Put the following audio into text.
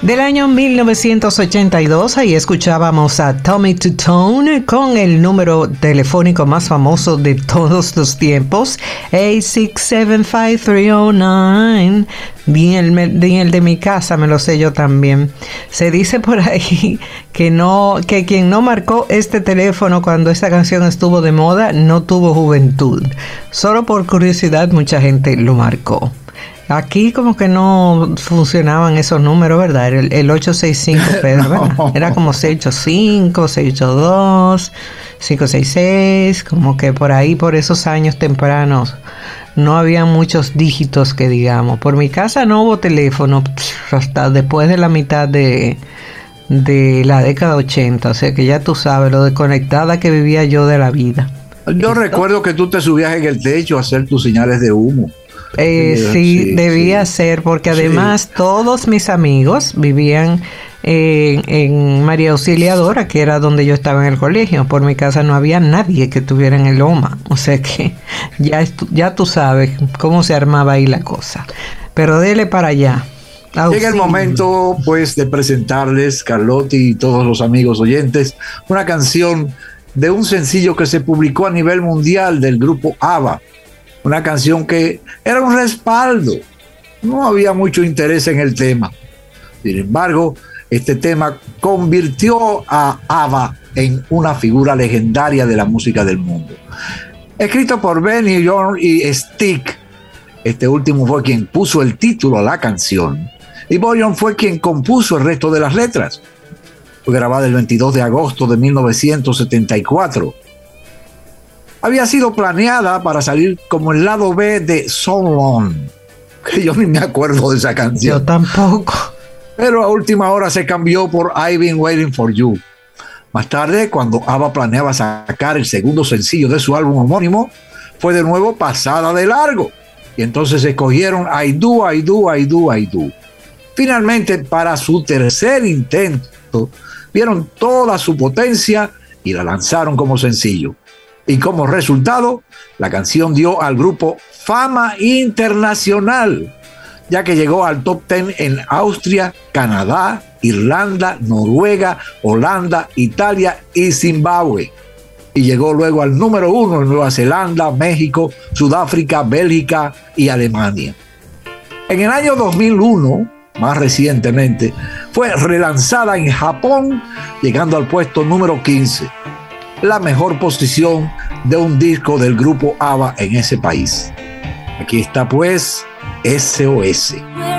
Del año 1982, ahí escuchábamos a Tommy Tutone con el número telefónico más famoso de todos los tiempos, 8675309. Ni el de mi casa me lo sé yo también. Se dice por ahí que quien no marcó este teléfono cuando esta canción estuvo de moda no tuvo juventud. Solo por curiosidad mucha gente lo marcó. Aquí como que no funcionaban esos números, ¿verdad? Era el 865, Pedro, ¿verdad? No. Era como 685, 682, 566, como que por ahí, por esos años tempranos, no había muchos dígitos que digamos. Por mi casa no hubo teléfono hasta después de la mitad de la década 80, o sea que ya tú sabes lo desconectada que vivía yo de la vida. Yo recuerdo que tú te subías en el techo a hacer tus señales de humo. Sí, debía ser, porque además todos mis amigos vivían en María Auxiliadora, que era donde yo estaba en el colegio. Por mi casa no había nadie que estuviera en el Loma, o sea que ya tú sabes cómo se armaba ahí la cosa. Pero dele para allá. Llega el momento pues de presentarles, Carlotti y todos los amigos oyentes, una canción de un sencillo que se publicó a nivel mundial del grupo ABBA. Una canción que era un respaldo, no había mucho interés en el tema. Sin embargo, este tema convirtió a ABBA en una figura legendaria de la música del mundo. Escrito por Benny, Björn y Stig, este último fue quien puso el título a la canción y Björn fue quien compuso el resto de las letras. Fue grabada el 22 de agosto de 1974. Había sido planeada para salir como el lado B de So Long, que yo ni me acuerdo de esa canción. Yo tampoco. Pero a última hora se cambió por I've Been Waiting for You. Más tarde, cuando ABBA planeaba sacar el segundo sencillo de su álbum homónimo, fue de nuevo pasada de largo. Y entonces escogieron I Do, I Do, I Do, I Do. Finalmente, para su tercer intento, vieron toda su potencia y la lanzaron como sencillo. Y como resultado, la canción dio al grupo fama internacional, ya que llegó al top 10 en Austria, Canadá, Irlanda, Noruega, Holanda, Italia y Zimbabue. Y llegó luego al número 1 en Nueva Zelanda, México, Sudáfrica, Bélgica y Alemania. En el año 2001, más recientemente, fue relanzada en Japón, llegando al puesto número 15. La mejor posición de un disco del grupo ABBA en ese país. Aquí está pues SOS.